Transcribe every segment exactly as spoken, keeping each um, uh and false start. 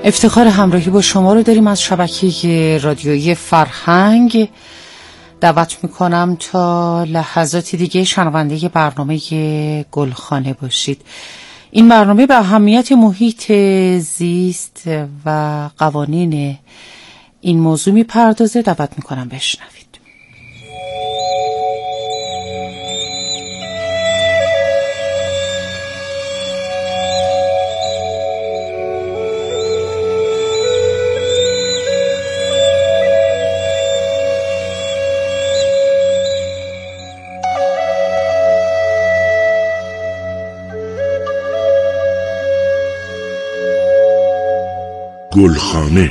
افتخار همراهی با شما رو داریم از شبکه رادیویی فرهنگ. دعوت میکنم تا لحظاتی دیگه شنونده برنامه گلخانه باشید. این برنامه به اهمیت محیط زیست و قوانین این موضوع میپردازه. دعوت میکنم بشنوید. گلخانه.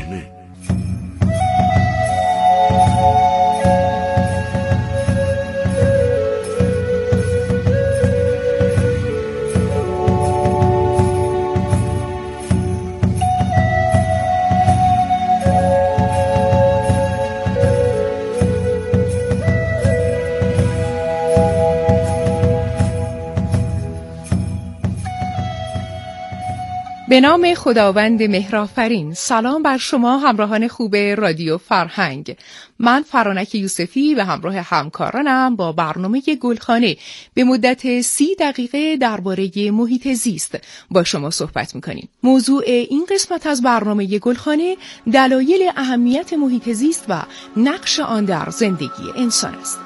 به نام خداوند مهرآفرین. سلام بر شما همراهان خوب رادیو فرهنگ. من فرانک یوسفی به همراه همکارانم با برنامه گلخانه به مدت سی دقیقه درباره محیط زیست با شما صحبت می‌کنیم. موضوع این قسمت از برنامه گلخانه دلایل اهمیت محیط زیست و نقش آن در زندگی انسان است.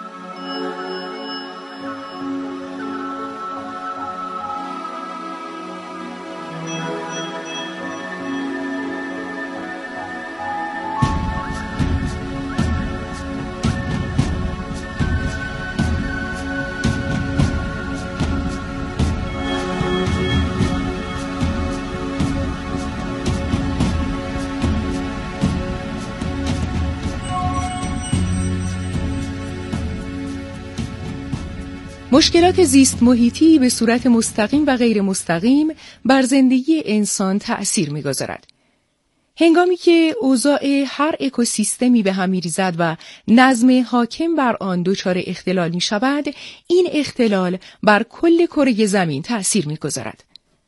مشکلات زیست محیطی به صورت مستقیم و غیر مستقیم بر زندگی انسان تأثیر می‌گذارد. هنگامی که اوضاع هر اکوسیستمی به هم می‌ریزد و نظم حاکم بر آن دچار اختلال می‌شود، این اختلال بر کل کره زمین تأثیر می‌گذارد.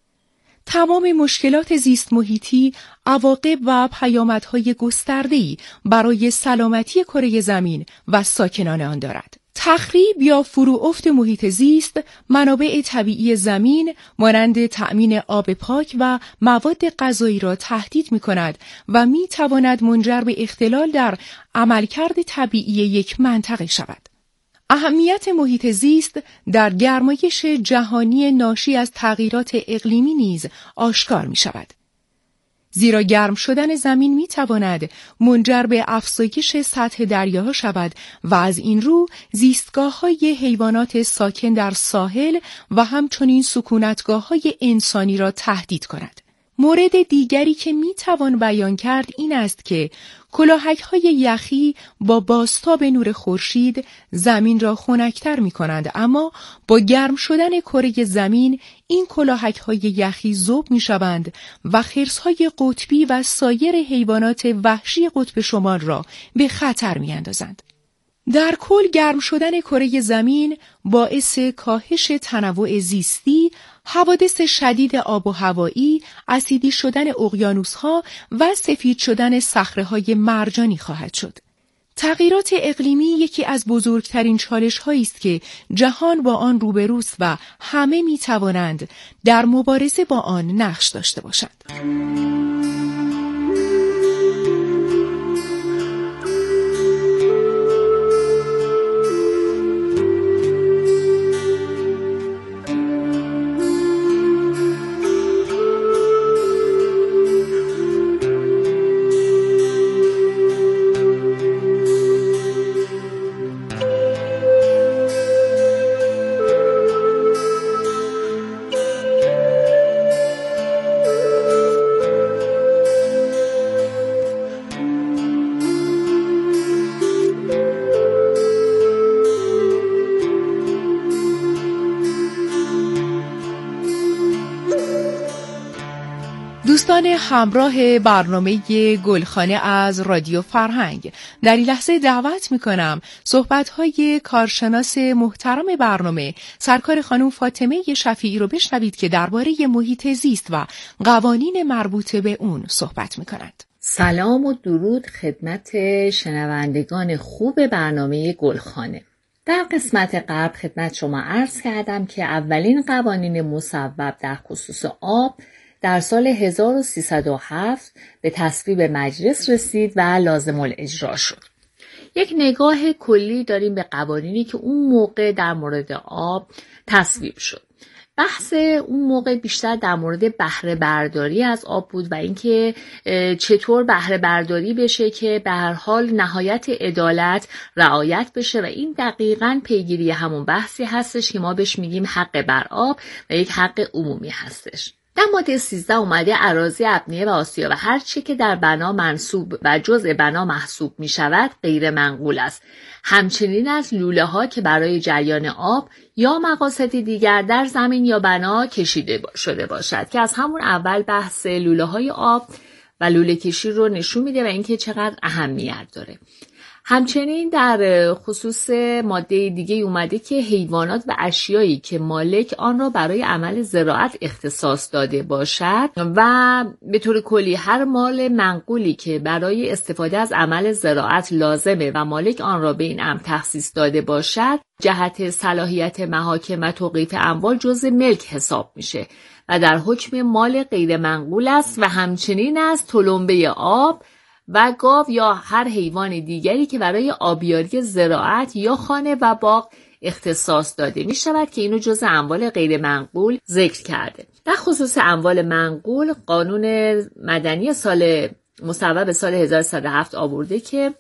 تمام مشکلات زیست محیطی عواقب و پیامدهای گسترده‌ای برای سلامتی کره زمین و ساکنان آن دارد. تخریب یا فروافت محیط زیست منابع طبیعی زمین مانند تأمین آب پاک و مواد غذایی را تهدید می‌کند و می‌تواند منجر به اختلال در عملکرد طبیعی یک منطقه شود. اهمیت محیط زیست در گرمایش جهانی ناشی از تغییرات اقلیمی نیز آشکار می‌شود. زیرا گرم شدن زمین می تواند منجر به افزایش سطح دریاها شود و از این رو زیستگاه‌های حیوانات ساکن در ساحل و همچنین سکونتگاه‌های انسانی را تهدید کند. مورد دیگری که می توان بیان کرد این است که کلاهک‌های یخی با بازتاب نور خورشید زمین را خنک‌تر می‌کنند، اما با گرم شدن کره زمین این کلاهک‌های یخی ذوب می‌شوند و خرس‌های قطبی و سایر حیوانات وحشی قطب شمال را به خطر می‌اندازند. در کل گرم شدن کره زمین باعث کاهش تنوع زیستی، حوادث شدید آب و هوایی، اسیدی شدن اقیانوس‌ها و سفید شدن صخره‌های مرجانی خواهد شد. تغییرات اقلیمی یکی از بزرگترین چالش‌هایی است که جهان با آن روبروست و همه می‌توانند در مبارزه با آن نقش داشته باشند. دوستان همراه برنامه گلخانه از رادیو فرهنگ، در این لحظه دعوت میکنم صحبت‌های کارشناس محترم برنامه سرکار خانم فاطمه شفیعی رو بشنوید که درباره محیط زیست و قوانین مربوط به اون صحبت میکنند. سلام و درود خدمت شنوندگان خوب برنامه گلخانه. در قسمت قبل خدمت شما عرض کردم که اولین قوانین مصوب در خصوص آب در سال هزار و سیصد و هفت به تصویب مجلس رسید و لازم الاجرا شد. یک نگاه کلی داریم به قوانینی که اون موقع در مورد آب تصویب شد. بحث اون موقع بیشتر در مورد بهره برداری از آب بود و اینکه چطور بهره برداری بشه که به هر حال نهایت عدالت رعایت بشه و این دقیقاً پیگیری همون بحثی هستش که ما بهش میگیم حق بر آب و یک حق عمومی هستش. در ماده سیزده اومده اراضی ابنیه و آسیا و هر چی که در بنا منصوب و جزء بنا محسوب می شود غیر منقول است. همچنین از لوله ها که برای جریان آب یا مقاصد دیگر در زمین یا بنا کشیده شده باشد که از همون اول بحث لوله های آب و لوله کشی رو نشون میده و اینکه چقدر اهمیت داره. همچنین در خصوص ماده دیگه اومده که حیوانات و اشیایی که مالک آن را برای عمل زراعت اختصاص داده باشد و به طور کلی هر مال منقولی که برای استفاده از عمل زراعت لازمه و مالک آن را به این امر تخصیص داده باشد جهت صلاحیت محاکم و توقیف اموال جزء ملک حساب میشه و در حکم مال غیر منقول است و همچنین از تلمبه آب و گاو یا هر حیوان دیگری که برای آبیاری زراعت یا خانه و باغ اختصاص داده می شود که اینو جز اموال غیر منقول ذکر کرده. در خصوص اموال منقول قانون مدنی سال مصوب سال هزار و سیصد و هفت آورده که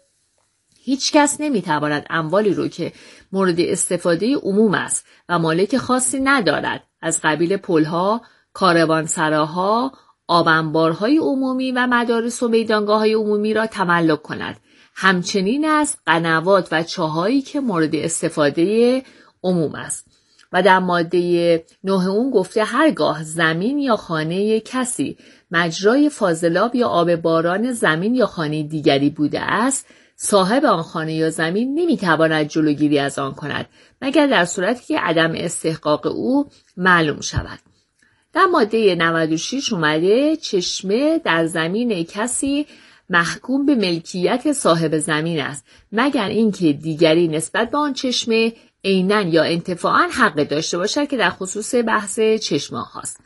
هیچ کس نمی تواند اموالی رو که مورد استفاده عموم است و مالک خاصی ندارد از قبیل پلها، کاروانسراها، آبانبارهای عمومی و مدارس و میدانگاه‌های عمومی را تملک کند. همچنین از قنوات و چاهایی که مورد استفاده عموم است. و در ماده نه اون گفته هرگاه زمین یا خانه کسی مجرای فاضلاب یا آب باران زمین یا خانه دیگری بوده است، صاحب آن خانه یا زمین نمیتواند جلوگیری از آن کند مگر در صورتی که عدم استحقاق او معلوم شود. در ماده نود و شش اومده چشمه در زمین کسی محکوم به ملکیت صاحب زمین است مگر اینکه دیگری نسبت به آن چشمه عیناً یا انتفاعاً حق داشته باشد که در خصوص بحث چشمه هاست.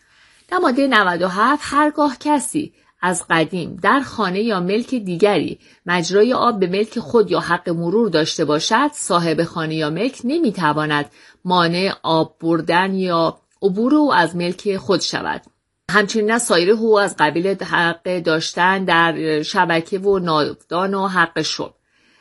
در ماده نود و هفت هرگاه کسی از قدیم در خانه یا ملک دیگری مجرای آب به ملک خود یا حق مرور داشته باشد، صاحب خانه یا ملک نمیتواند مانع آب بردن یا عبور او از ملک خود شود. همچنین از سایر حقوق از قبیل حق داشتن در شبکه و ناودان و حق شرب.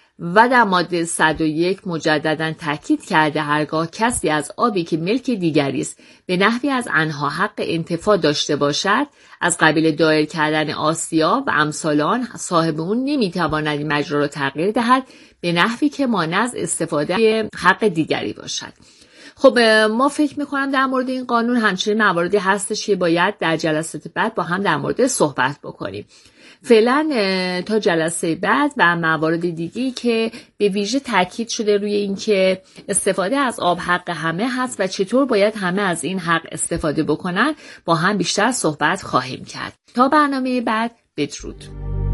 و در ماده صد و یک مجددا تاکید کرده هرگاه کسی از آبی که ملک دیگری است به نحوی از آنها حق انتفاع داشته باشد از قبیل دایر کردن آسیا و امثال آن، صاحب اون نمیتواند این مجرا را تغییر دهد به نحوی که مانع از استفاده حق دیگری باشد. خب ما فکر میکنم در مورد این قانون همچنین مواردی هستش که باید در جلسات بعد با هم در مورد صحبت بکنیم. فعلا تا جلسه بعد و موارد دیگه‌ای که به ویژه تاکید شده روی این که استفاده از آب حق همه هست و چطور باید همه از این حق استفاده بکنن با هم بیشتر صحبت خواهیم کرد. تا برنامه بعد، بدرود.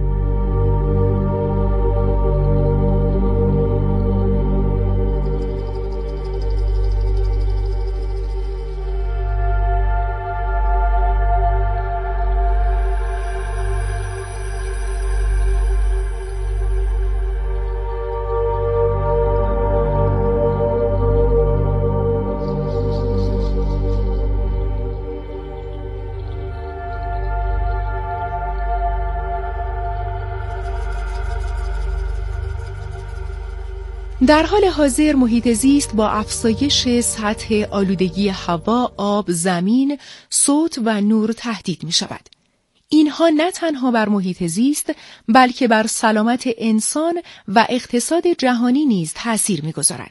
در حال حاضر محیط زیست با افزایش سطح آلودگی هوا، آب، زمین، صوت و نور تهدید می شود. اینها نه تنها بر محیط زیست بلکه بر سلامت انسان و اقتصاد جهانی نیز تأثیر می گذارد.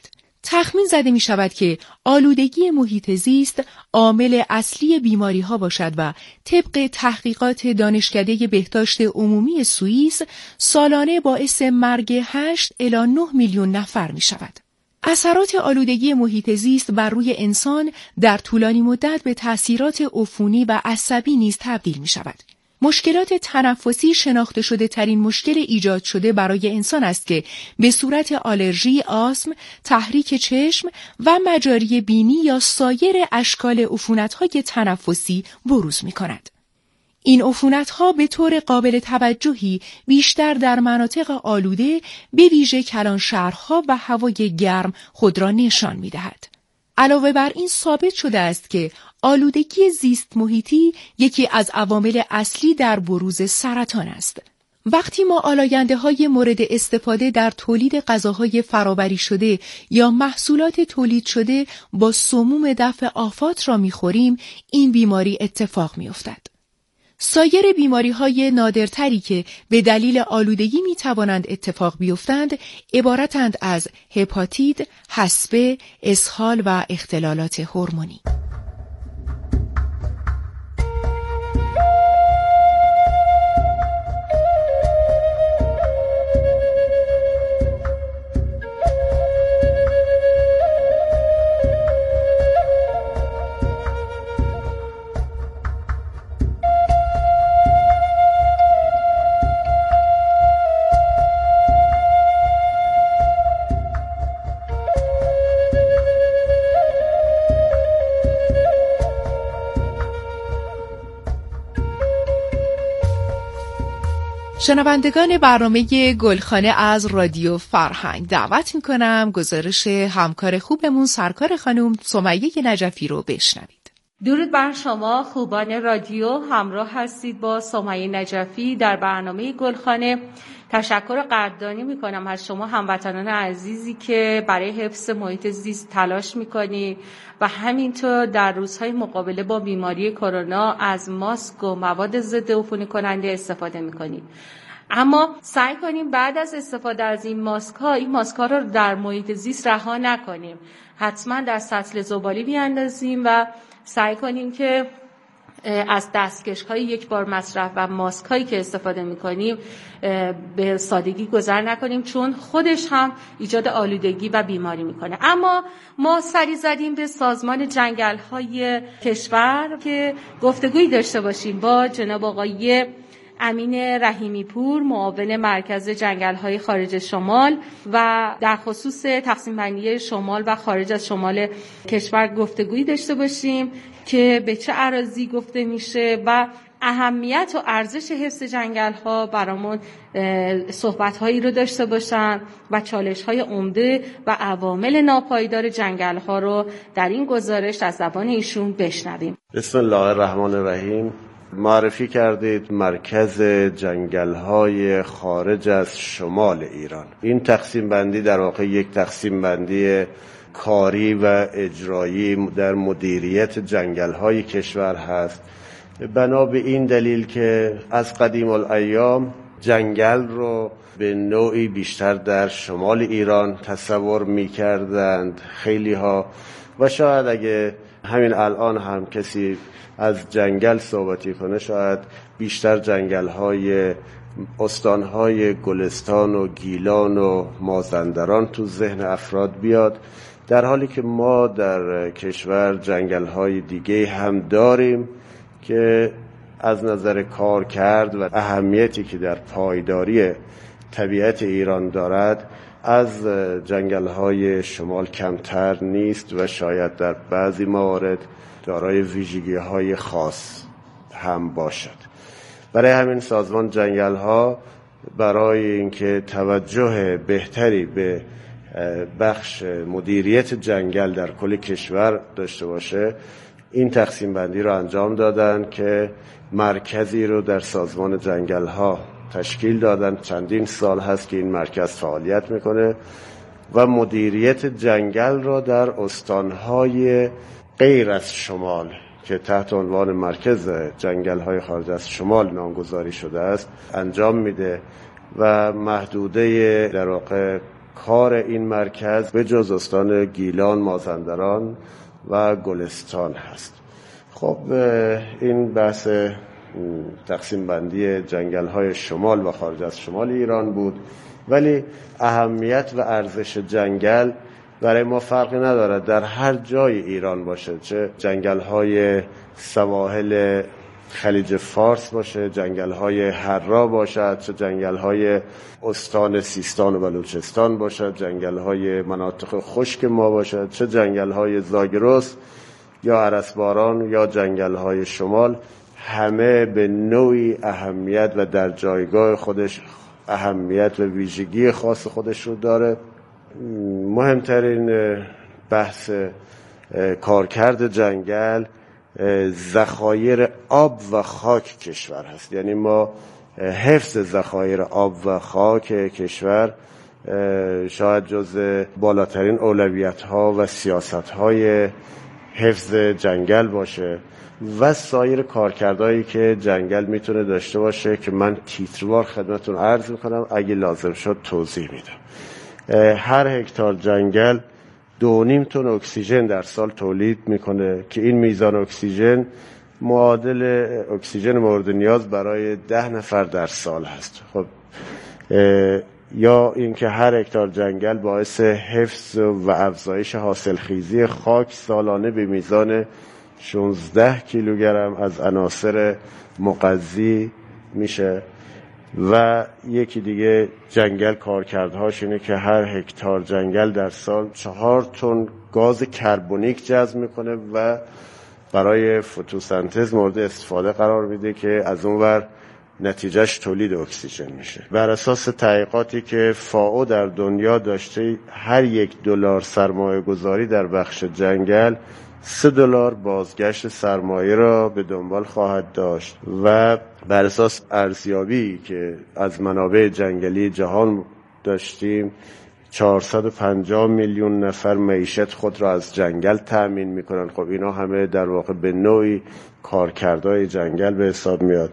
تخمین زده می شود که آلودگی محیط زیست عامل اصلی بیماری ها باشد و طبق تحقیقات دانشکده بهداشت عمومی سوئیس سالانه باعث مرگ هشت الی نه میلیون نفر می شود. اثرات آلودگی محیط زیست بر روی انسان در طولانی مدت به تأثیرات عفونی و عصبی نیز تبدیل می شود. مشکلات تنفسی شناخته شده ترین مشکل ایجاد شده برای انسان است که به صورت آلرژی، آسم، تحریک چشم و مجاری بینی یا سایر اشکال عفونت‌های تنفسی بروز می‌کند. این عفونت‌ها به طور قابل توجهی بیشتر در مناطق آلوده به ویژه کلانشهرها و هوای گرم خود را نشان می‌دهد. علاوه بر این ثابت شده است که آلودگی زیست محیطی یکی از عوامل اصلی در بروز سرطان است. وقتی ما آلاینده‌های مورد استفاده در تولید غذاهای فرآوری شده یا محصولات تولید شده با سموم دفع آفات را می‌خوریم، این بیماری اتفاق می‌افتد. سایر بیماری‌های نادرتری که به دلیل آلودگی می‌توانند اتفاق بیفتند عبارتند از هپاتیت، حصبه، اسهال و اختلالات هورمونی. شنوندگان برنامه گلخانه از رادیو فرهنگ دعوت میکنم گزارش همکار خوبمون سرکار خانم سمیه نجفی رو بشنوید. درود بر شما خوبان رادیو، همراه هستید با سمیه نجفی در برنامه گلخانه. تشکر قدردانی میکنم از شما هموطنان عزیزی که برای حفظ محیط زیست تلاش میکنید و همینطور در روزهای مقابله با بیماری کرونا از ماسک و مواد ضد عفونی کننده استفاده میکنید. اما سعی کنیم بعد از استفاده از این ماسک ها این ماسک ها رو در محیط زیست رها نکنیم، حتما در سطل زباله بیاندازیم و سعی کنیم که از دستکش های یک بار مصرف و ماسک هایی که استفاده میکنیم به سادگی گذر نکنیم، چون خودش هم ایجاد آلودگی و بیماری میکنه. اما ما سری زدیم به سازمان جنگل های کشور که گفتگویی داشته باشیم با جناب آقای امین رحیمی پور، معاون مرکز جنگل های خارج شمال، و در خصوص تقسیم بندی شمال و خارج از شمال کشور گفتگویی داشته باشیم که به چه اراضی گفته میشه و اهمیت و ارزش حفظ جنگل ها برامون صحبت هایی رو داشته باشن و چالش های عمده و عوامل ناپایدار جنگل ها رو در این گزارش از زبان ایشون بشنویم. بسم الله الرحمن الرحیم. معرفی کردید مرکز جنگل‌های خارج از شمال ایران. این تقسیم بندی در واقع یک تقسیم بندی کاری و اجرایی در مدیریت جنگل‌های کشور هست، بنا به این دلیل که از قدیم الایام جنگل رو به نوعی بیشتر در شمال ایران تصور می‌کردند خیلی ها، و شاید اگه همین الان هم کسی از جنگل صحبتی کنه شاید بیشتر جنگل‌های استان‌های گلستان و گیلان و مازندران تو ذهن افراد بیاد، در حالی که ما در کشور جنگل‌های دیگه هم داریم که از نظر کار کرد و اهمیتی که در پایداری طبیعت ایران دارد از جنگل‌های شمال کمتر نیست و شاید در بعضی موارد دارای ویژگی‌های خاص هم باشد. برای همین سازمان جنگل‌ها برای اینکه توجه بهتری به بخش مدیریت جنگل در کل کشور داشته باشه، این تقسیم بندی رو انجام دادن که مرکزی رو در سازمان جنگل‌ها تشکیل دادن. چندین سال هست که این مرکز فعالیت میکنه و مدیریت جنگل را در استانهای غیر از شمال که تحت عنوان مرکز جنگل‌های خارج از شمال نامگذاری شده است انجام میده و محدوده در واقع کار این مرکز به جز استان گیلان، مازندران و گلستان هست. خب این بحث تقسیم بندی جنگل های شمال و خارج از شمال ایران بود، ولی اهمیت و ارزش جنگل برای ما فرقی نداره در هر جای ایران باشه، چه جنگل های سواحل خلیج فارس باشه، جنگل های حرا باشد، چه جنگل های استان سیستان و بلوچستان باشد، جنگل های مناطق خشک ما باشد، چه جنگل های زاگرس یا ارسباران یا جنگل های شمال، همه به نوعی اهمیت و در جایگاه خودش اهمیت و ویژگی خاص خودش رو داره. مهمترین بحث کارکرد جنگل ذخایر آب و خاک کشور هست. یعنی ما حفظ ذخایر آب و خاک کشور شاید جز بالاترین اولویت‌ها و سیاست‌های حفظ جنگل باشه و سایر کارکردهایی که جنگل میتونه داشته باشه که من تیتروار خدمتتون عرض میکنم، اگه لازم شد توضیح میدم. هر هکتار جنگل دو نیم تن اکسیژن در سال تولید میکنه که این میزان اکسیژن معادل اکسیژن مورد نیاز برای ده نفر در سال هست. خب یا اینکه هر هکتار جنگل باعث حفظ و افزایش حاصلخیزی خاک سالانه به میزان شانزده کیلوگرم از عناصر مغذی میشه. و یکی دیگه جنگل کارکردهاش اینه که هر هکتار جنگل در سال چهار تن گاز کربونیک جذب میکنه و برای فتوسنتز مورد استفاده قرار میده که از اونور نتیجهش تولید اکسیژن میشه. بر اساس تحقیقاتی که فائو در دنیا داشته، هر یک دلار سرمایه گذاری در بخش جنگل سه دلار بازگشت سرمایه را به دنبال خواهد داشت و بر اساس ارزیابی که از منابع جنگلی جهان داشتیم چهارصد و پنجاه میلیون نفر معیشت خود را از جنگل تأمین میکنن. خب اینا همه در واقع به نوعی کارکردهای جنگل به حساب میاد.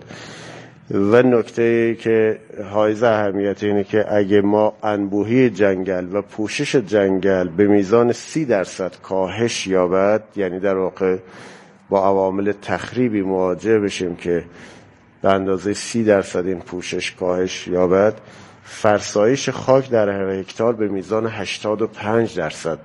و نکته که حائز اهمیت اینه که اگه ما انبوهی جنگل و پوشش جنگل به میزان سی درصد کاهش یابد، یعنی در واقع با عوامل تخریبی مواجه بشیم که به اندازه سی درصد این پوشش کاهش یابد، فرسایش خاک در هر هکتار به میزان هشتاد و پنج درصد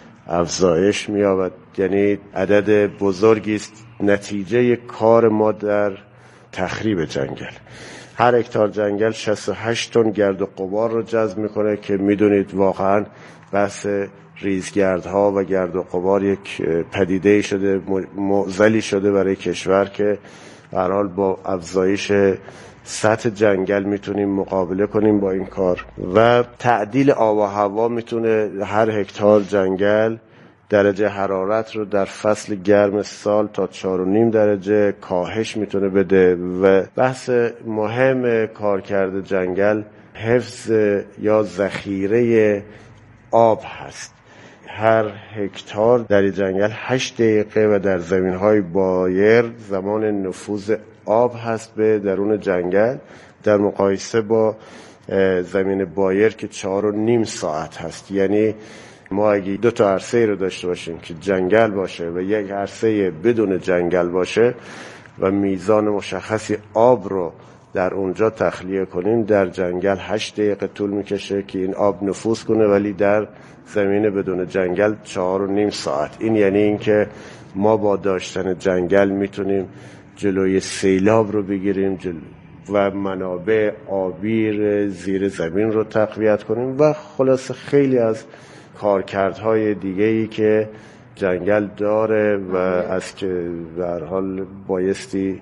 افزایش می‌یابد. یعنی عدد بزرگی است نتیجه کار ما در تخریب جنگل. هر هکتار جنگل شصت و هشت تن گرد و غبار رو جذب میکنه که میدونید واقعا بحث ریزگردها و گرد و غبار یک پدیده شده، معضلی شده برای کشور که به هر حال با افزایش سطح جنگل میتونیم مقابله کنیم با این کار. و تعدیل آب و هوا میتونه هر هکتار جنگل درجه حرارت رو در فصل گرم سال تا چهار و نیم درجه کاهش میتونه بده. و بحث مهم کارکرد جنگل حفظ یا ذخیره آب هست. هر هکتار در جنگل هشت دقیقه و در زمین‌های بایر زمان نفوذ آب هست به درون جنگل، در مقایسه با زمین بایر که چهار و نیم ساعت هست. یعنی ما اگه دو تا عرصه رو داشته باشیم که جنگل باشه و یک عرصه بدون جنگل باشه و میزان مشخصی آب رو در اونجا تخلیه کنیم، در جنگل هشت دقیقه طول میکشه که این آب نفوذ کنه، ولی در زمین بدون جنگل چهار و نیم ساعت. این یعنی این که ما با داشتن جنگل میتونیم جلوی سیلاب رو بگیریم جلو و منابع آبی زیر زمین رو تقویت کنیم و خلاص خیلی از کارکردهای دیگه‌ای که جنگل داره و از که به هر حال بایستی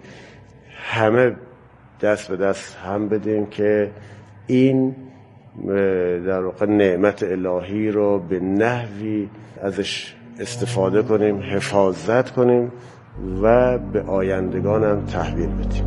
همه دست به دست هم بدیم که این در واقع نعمت الهی رو به نحوی ازش استفاده کنیم، حفاظت کنیم و به آیندگان هم تحویل بدیم.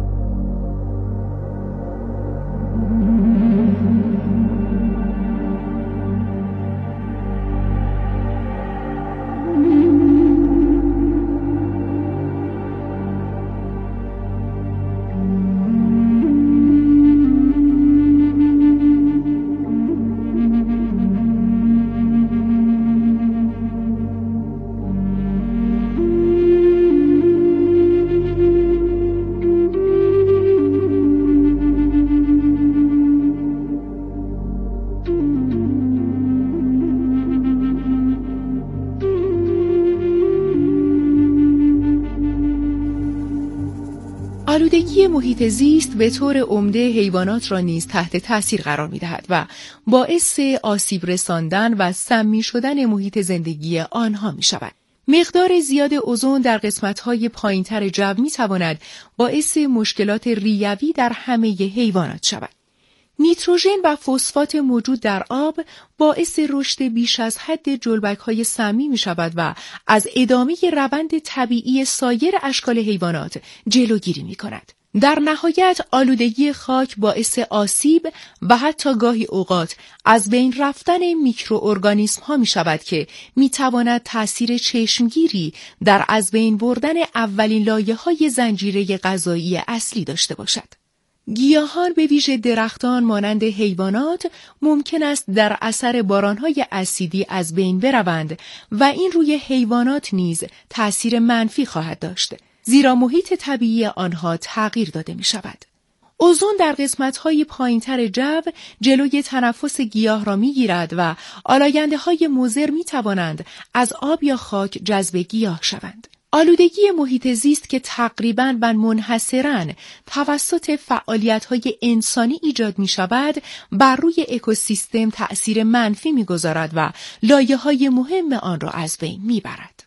آلودگی محیط زیست به طور عمده حیوانات را نیز تحت تأثیر قرار می‌دهد و باعث آسیب رساندن و سمی شدن محیط زندگی آنها می‌شود. مقدار زیاد اوزون در قسمت‌های پایین‌تر جو می‌تواند باعث مشکلات ریوی در همه حیوانات شود. نیتروژن و فسفات موجود در آب باعث رشد بیش از حد جلبک‌های سمی می‌شود و از ادامه روند طبیعی سایر اشکال حیوانات جلوگیری می‌کند. در نهایت آلودگی خاک باعث آسیب و حتی گاهی اوقات از بین رفتن میکروارگانیسم‌ها می‌شود که می‌تواند تأثیر چشمگیری در از بین بردن اولین لایه‌های زنجیره غذایی اصلی داشته باشد. گیاهان به ویژه درختان مانند حیوانات ممکن است در اثر بارانهای اسیدی از بین بروند و این روی حیوانات نیز تأثیر منفی خواهد داشت، زیرا محیط طبیعی آنها تغییر داده می شود. اوزون در قسمت‌های پایین‌تر جو جلوی تنفس گیاه را می‌گیرد و آلاینده‌های مضر می‌توانند از آب یا خاک جذب گیاه شوند. آلودگی محیط زیست که تقریباً و منحصراً توسط فعالیت‌های انسانی ایجاد می‌شود، بر روی اکوسیستم تأثیر منفی می‌گذارد و لایه‌های مهم آن را از بین می‌برد.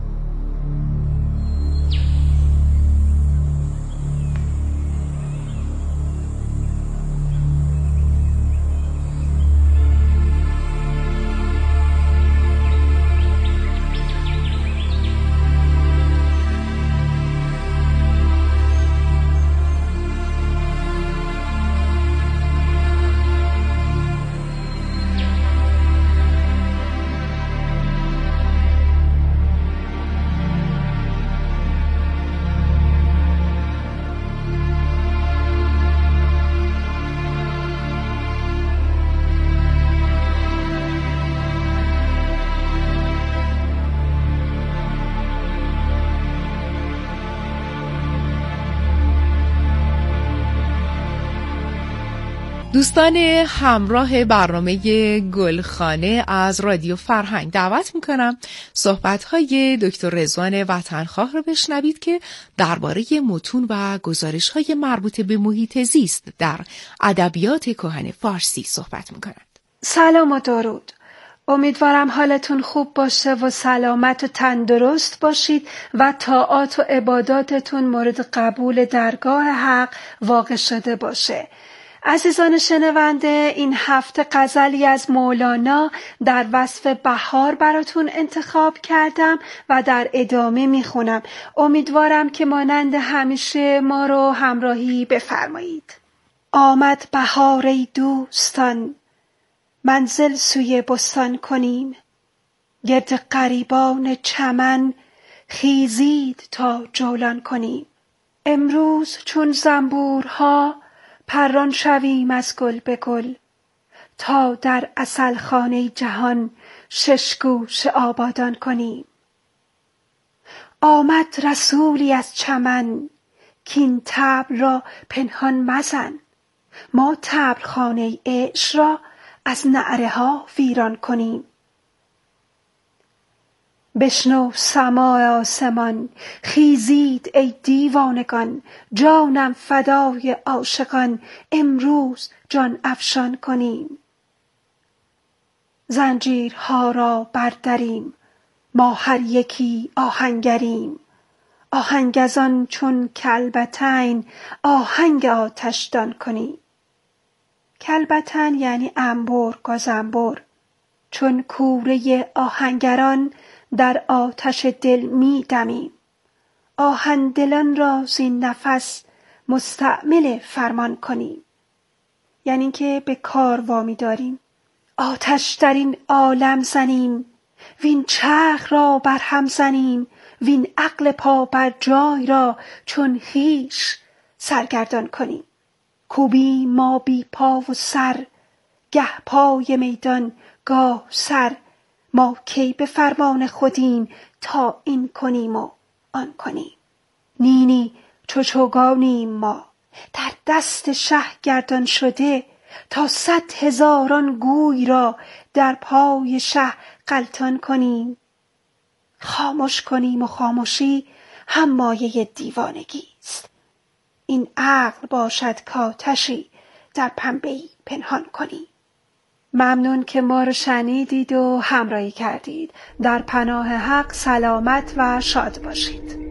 دوستان همراه برنامه گلخانه از رادیو فرهنگ دعوت میکنم صحبت‌های دکتر رضوان وطنخواه رو بشنوید که درباره متون و گزارش‌های مربوط به محیط زیست در ادبیات کهن فارسی صحبت میکنند. سلام و درود. امیدوارم حالتون خوب باشه و سلامت و تندرست باشید و طاعات و عباداتتون مورد قبول درگاه حق واقع شده باشه. عزیزان شنونده، این هفته غزلی از مولانا در وصف بهار براتون انتخاب کردم و در ادامه میخونم. امیدوارم که مانند همیشه ما رو همراهی بفرمایید. آمد بهار ای دوستان، منزل سوی بستان کنیم، گرد غریبان چمن خیزید تا جولان کنیم. امروز چون زنبورها پران شویم از گل به گل، تا در عسلخانه جهان شش گوشه آبادان کنیم. آمد رسولی از چمن کین طبل را پنهان مزن، ما طبلخانه عشق را از نعره ها ویران کنیم. بشنو سماع آسمان، خیزید ای دیوانگان، جانم فدای عاشقان، امروز جان افشان کنیم. زنجیرها را بردریم، ما هر یکی آهنگریم، آهنگزان چون کلبتین آهنگ آتشدان کنیم. کلبتن یعنی انبر، گازنبر. چون کوره آهنگران در آتش دل می دمیم، آهن دلان را زین نفس مستعمل فرمان کنیم. یعنی که به کار وامی داریم، آتش در این عالم زنیم، وین چرخ را برهم زنیم، وین عقل پا بر جای را چون خویش سرگردان کنیم. کوبیم ما بی پا و سر، گه پای میدان گاه سر، ما کی به فرمان خودیم تا این کنیم و آن کنیم. نینی چو چوگانیم ما، در دست شه گردان شده، تا صد هزاران گوی را در پای شه غلطان کنیم. خاموش کنیم و خاموشی هم مایه دیوانگی است. این عقل باشد کاتشی در پنبه‌ای پنهان کنی. ممنون که ما رو شنیدید و همراهی کردید. در پناه حق سلامت و شاد باشید.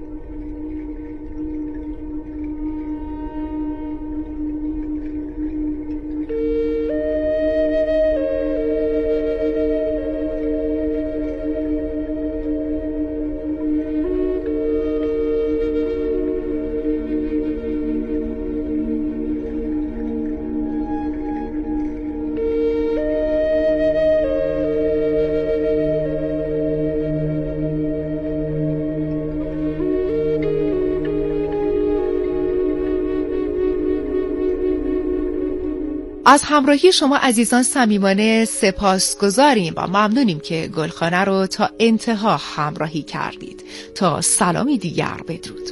از همراهی شما عزیزان صمیمانه سپاسگزاریم و ممنونیم که گلخانه رو تا انتها همراهی کردید. تا سلامی دیگر، بدرود.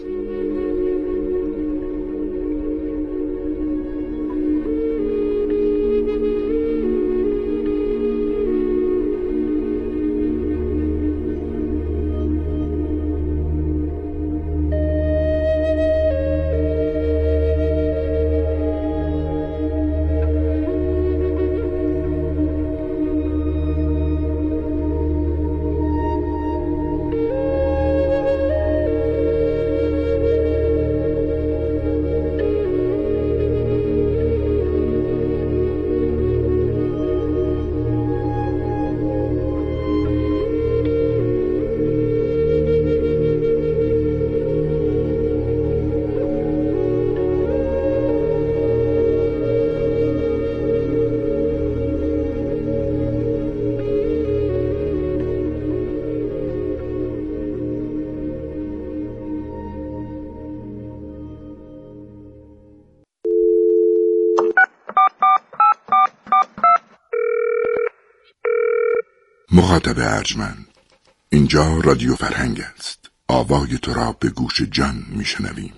مخاطب ارجمند، اینجا رادیو فرهنگ است. آوای تو را به گوش جان میشنویم.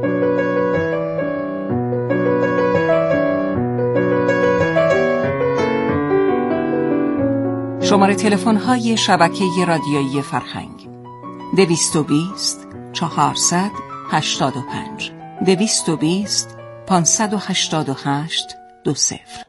شماره تلفن های شبکه رادیویی فرهنگ: دویست و بیست چهارصد هشتاد و پنج دویست و بیست پانصد و هشتاد و هشت دو صفر.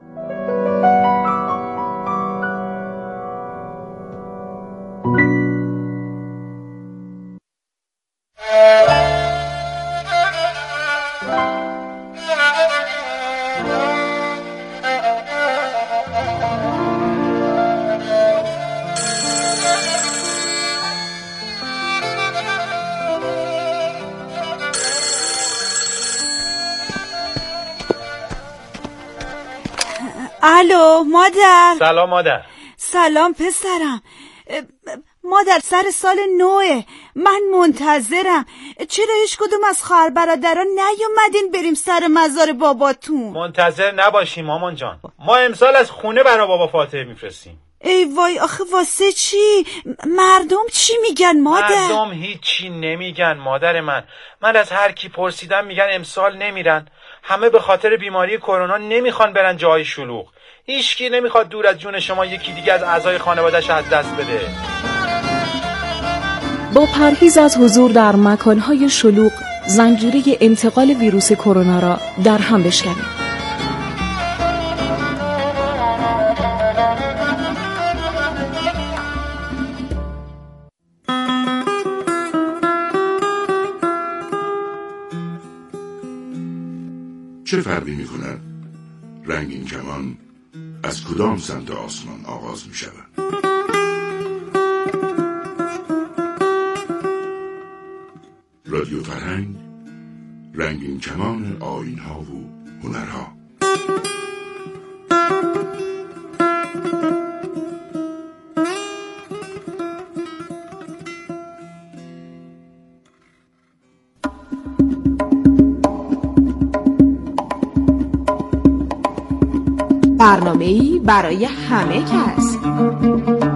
الو مادر. سلام مادر. سلام پسرم. مادر سر سال نوه، من منتظرم. چرا هیچ کدوم از خواهر برادران نیومدین بریم سر مزار باباتون؟ منتظر نباشیم مامان جان، ما امسال از خونه برا بابا فاتحه میفرستیم. ای وای، آخه واسه چی؟ مردم چی میگن مادر؟ مردم هیچی نمیگن مادر من. من از هر کی پرسیدم میگن امسال نمیرن. همه به خاطر بیماری کرونا نمیخوان برن جای شلوغ. هیچکی نمیخواد دور از جون شما یکی دیگه از اعضای خانواده‌اش از دست بده. با پرهیز از حضور در مکانهای شلوغ، زنجیره انتقال ویروس کرونا را در هم بشکنیم. چه فرقی می کند رنگین کمان از کدام سمت آسمان آغاز می شود؟ رادیو فرهنگ، رنگین کمان آیین‌ها و هنرها. برنامه‌ای برای همه کس.